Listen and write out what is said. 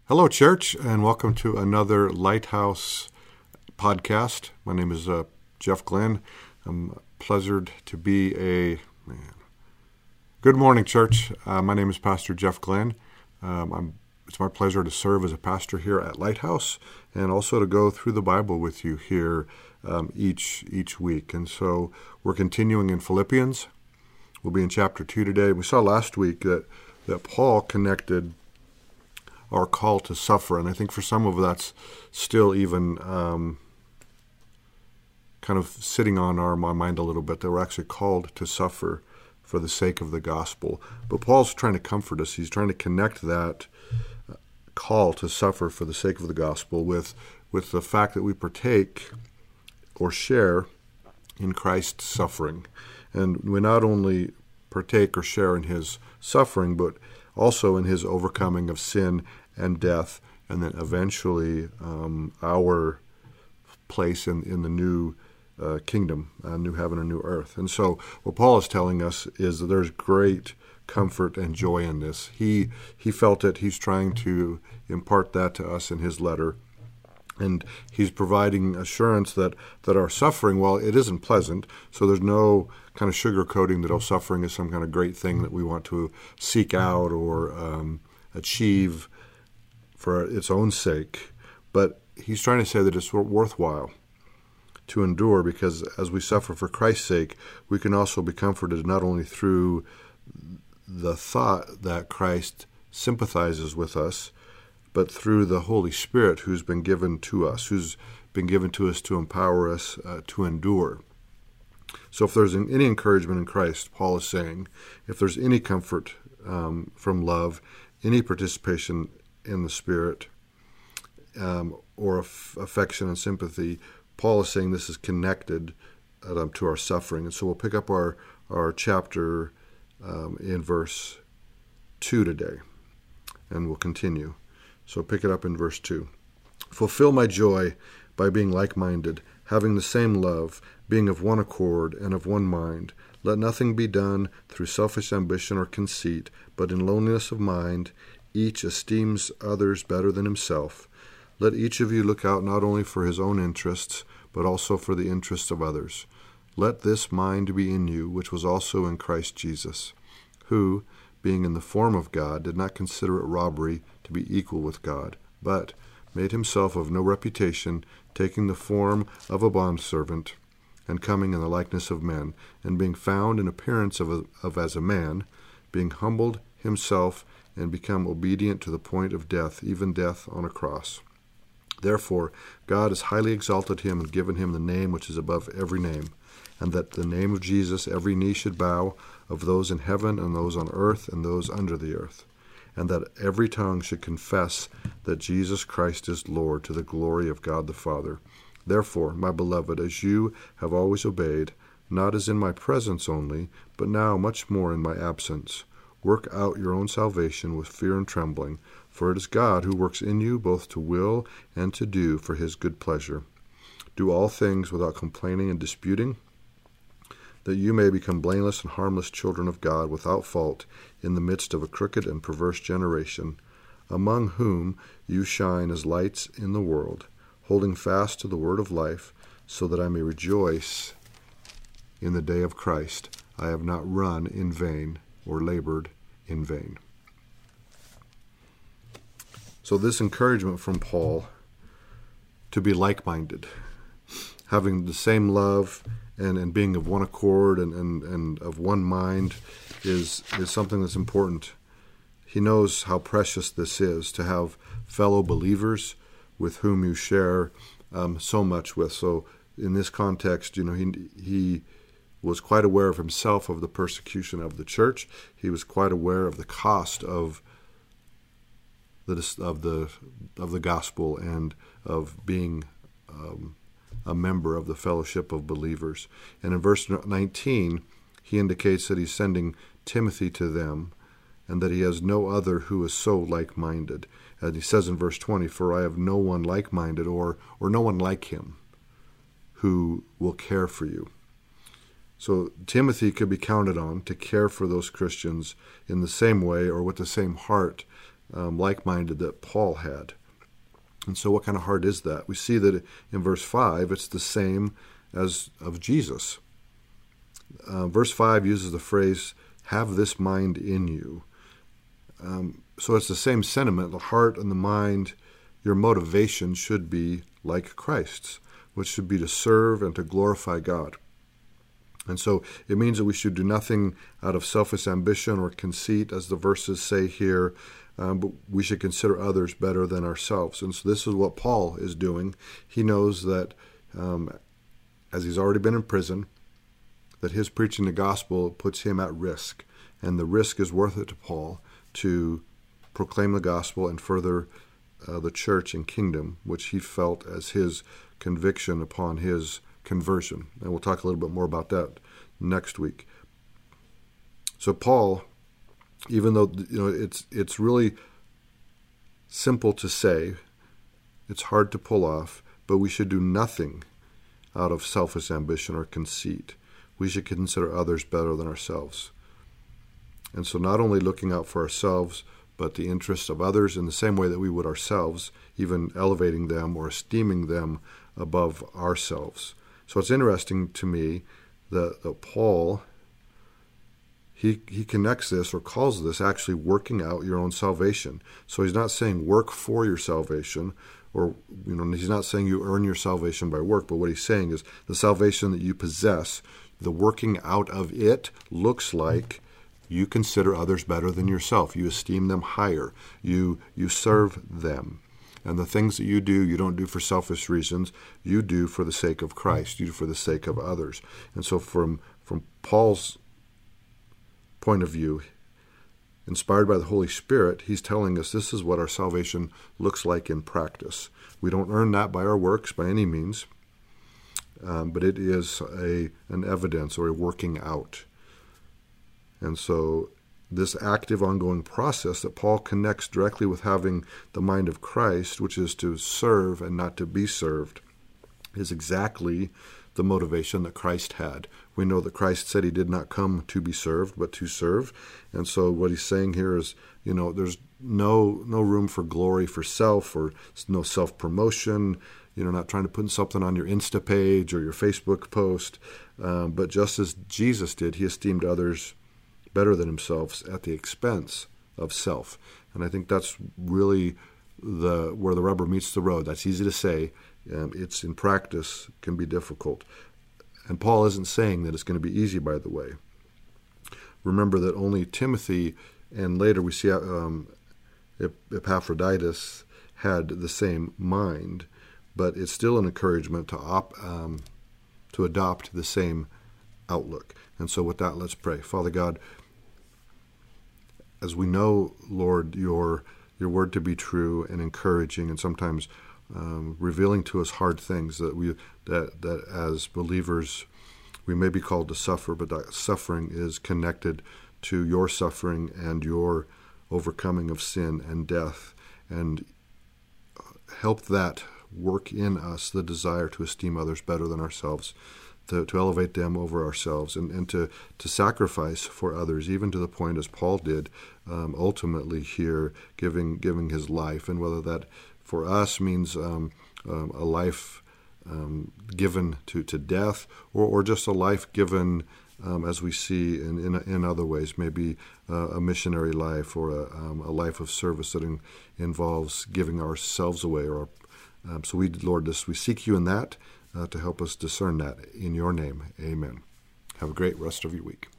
Hello, church, and welcome to another Lighthouse podcast. My name is Jeff Glenn. I'm pleasured to be Good morning, church. My name is Pastor Jeff Glenn. It's my pleasure to serve as a pastor here at Lighthouse and also to go through the Bible with you here each week. And so we're continuing in Philippians. We'll be in chapter 2 today. We saw last week that Paul connected our call to suffer, and I think for some of that's still even kind of sitting on our mind a little bit, that we're actually called to suffer for the sake of the gospel. But Paul's trying to comfort us. He's trying to connect that call to suffer for the sake of the gospel with the fact that we partake or share in Christ's suffering. And we not only partake or share in his suffering, but also in his overcoming of sin and death, and then eventually our place in the new kingdom, new heaven and new earth. And so what Paul is telling us is that there's great comfort and joy in this. He felt it. He's trying to impart that to us in his letter. And he's providing assurance that our suffering, while it isn't pleasant, so there's no kind of sugarcoating that our suffering is some kind of great thing that we want to seek out or achieve for its own sake. But he's trying to say that it's worthwhile to endure, because as we suffer for Christ's sake, we can also be comforted not only through the thought that Christ sympathizes with us, but through the Holy Spirit who's been given to us to empower us to endure. So if there's any encouragement in Christ, Paul is saying, if there's any comfort from love, any participation in the Spirit, or affection and sympathy, Paul is saying this is connected to our suffering. And so we'll pick up our chapter in verse 2 today, and we'll continue. So pick it up in verse 2. Fulfill my joy by being like-minded, having the same love, being of one accord and of one mind. Let nothing be done through selfish ambition or conceit, but in lowliness of mind, each esteems others better than himself. Let each of you look out not only for his own interests, but also for the interests of others. Let this mind be in you, which was also in Christ Jesus, who, being in the form of God, did not consider it robbery to be equal with God, but made himself of no reputation, taking the form of a bondservant, and coming in the likeness of men, and being found in appearance of as a man, being humbled himself, and become obedient to the point of death, even death on a cross. Therefore God has highly exalted him and given him the name which is above every name, and that the name of Jesus every knee should bow, of those in heaven and those on earth and those under the earth, and that every tongue should confess that Jesus Christ is Lord, to the glory of God the Father. Therefore, my beloved, as you have always obeyed, not as in my presence only, but now much more in my absence, work out your own salvation with fear and trembling, for it is God who works in you both to will and to do for his good pleasure. Do all things without complaining and disputing, that you may become blameless and harmless children of God, without fault, in the midst of a crooked and perverse generation, among whom you shine as lights in the world, holding fast to the word of life, so that I may rejoice in the day of Christ. I have not run in vain or labored in vain. So this encouragement from Paul to be like-minded, having the same love and being of one accord and of one mind is something that's important. He knows how precious this is, to have fellow believers with whom you share so much with. So in this context, he was quite aware of himself, of the persecution of the church. He was quite aware of the cost of the gospel and of being a member of the fellowship of believers. And in verse 19, he indicates that he's sending Timothy to them, and that he has no other who is so like-minded. And he says in verse 20, for I have no one like-minded or no one like him who will care for you. So Timothy could be counted on to care for those Christians in the same way or with the same heart like-minded that Paul had. And so what kind of heart is that? We see that in verse 5, it's the same as of Jesus. Verse 5 uses the phrase, have this mind in you. So it's the same sentiment. The heart and the mind, your motivation should be like Christ's, which should be to serve and to glorify God. And so it means that we should do nothing out of selfish ambition or conceit, as the verses say here, but we should consider others better than ourselves. And so this is what Paul is doing. He knows that as he's already been in prison, that his preaching the gospel puts him at risk. And the risk is worth it to Paul to proclaim the gospel and further the church and kingdom, which he felt as his conviction upon his conversion. And we'll talk a little bit more about that next week. So Paul, even though it's really simple to say, it's hard to pull off, but we should do nothing out of selfish ambition or conceit. We should consider others better than ourselves. And so not only looking out for ourselves, but the interests of others in the same way that we would ourselves, even elevating them or esteeming them above ourselves. So it's interesting to me that Paul, he connects this or calls this actually working out your own salvation. So he's not saying work for your salvation, or he's not saying you earn your salvation by work, but what he's saying is the salvation that you possess, the working out of it looks like you consider others better than yourself. You esteem them higher. You serve them. And the things that you do, you don't do for selfish reasons. You do for the sake of Christ. You do for the sake of others. And so from Paul's point of view, inspired by the Holy Spirit, he's telling us this is what our salvation looks like in practice. We don't earn that by our works by any means, but it is an evidence or a working out. And so this active ongoing process that Paul connects directly with having the mind of Christ, which is to serve and not to be served, is exactly the motivation that Christ had. We know that Christ said he did not come to be served, but to serve. And so what he's saying here is, there's no room for glory for self or no self-promotion, not trying to put something on your Insta page or your Facebook post. But just as Jesus did, he esteemed others better than himself at the expense of self. And I think that's really where the rubber meets the road. That's easy to say. It's in practice can be difficult. And Paul isn't saying that it's going to be easy, by the way. Remember that only Timothy, and later we see Epaphroditus, had the same mind, but it's still an encouragement to adopt the same outlook. And so with that, let's pray. Father God, as we know, Lord, your word to be true and encouraging, and sometimes revealing to us hard things that as believers we may be called to suffer, but that suffering is connected to your suffering and your overcoming of sin and death, and help that work in us the desire to esteem others better than ourselves, to elevate them over ourselves, and to sacrifice for others, even to the point as Paul did, ultimately here, giving his life. And whether that for us means a life given to death, or just a life given, as we see in other ways, maybe a missionary life or a life of service that involves giving ourselves away. So we, Lord, we seek you in that, to help us discern that. In your name, amen. Have a great rest of your week.